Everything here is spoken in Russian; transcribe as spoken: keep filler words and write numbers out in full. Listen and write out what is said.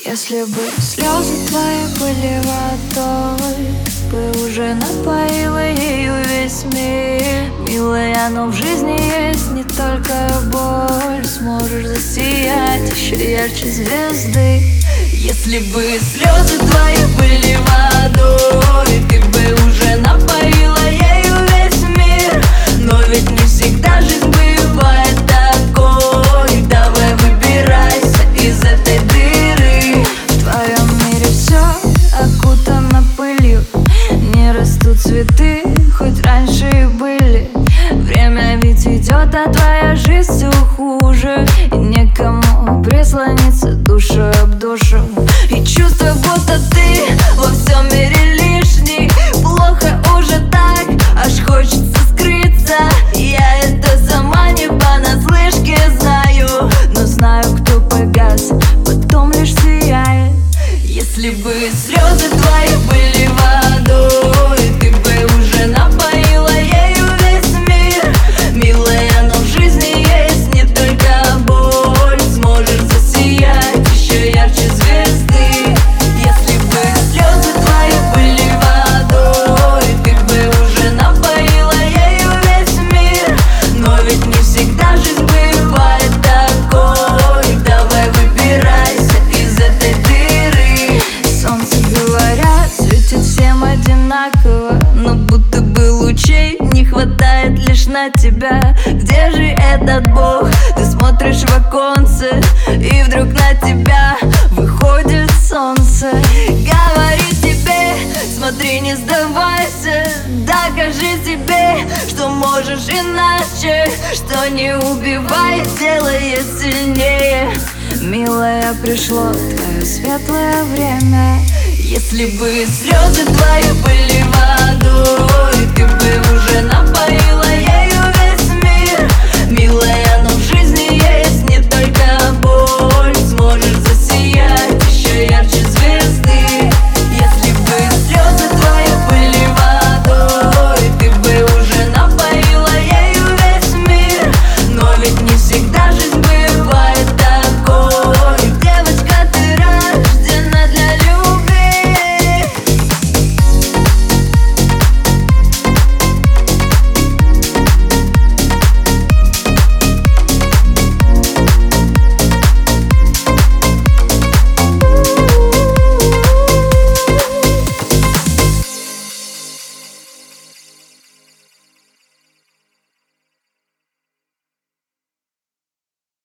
Если бы слезы твои были водой, бы уже напоила ею весь мир. Милая, но в жизни есть не только боль. Сможешь засиять еще ярче звезды. Если бы слезы твои были водой, ты бы уже напоила ею весь мир. Но ведь не всегда жизнь бывает такой. Давай выбирайся из этой дыры. В твоем мире все окутано пылью, не растут цветы, хоть раньше и были. Время ведь идет, а твоя жизнь все хуже. И некому прислониться душу об душу. И чувство, будто ты во всем мире лишний. Плохо уже так, аж хочется скрыться. Я это сама не понаслышке знаю, но знаю, кто погас, потом лишь сияет. Если бы слезы твои были водой, ты бы уже напоила ею весь мир. Милая, но в жизни есть не только боль. Сможешь засиять еще ярче звезды. Если бы слезы твои были водой, ты бы уже напоила ею весь мир. Но ведь не всегда жизнь бывает такой. Давай выбирайся из этой дыры. Солнце, говорят, светит всем одинаково, но будто бы лучей не хватает лишь на тебя. Где же этот Бог? Ты смотришь в оконце, и вдруг на тебя выходит солнце. Говорит тебе: смотри, не сдавайся, докажи себе, что можешь иначе, что не убивает, делает сильнее. Милая, пришло твое светлое время. Если бы слезы твои были водой, ты бы уже на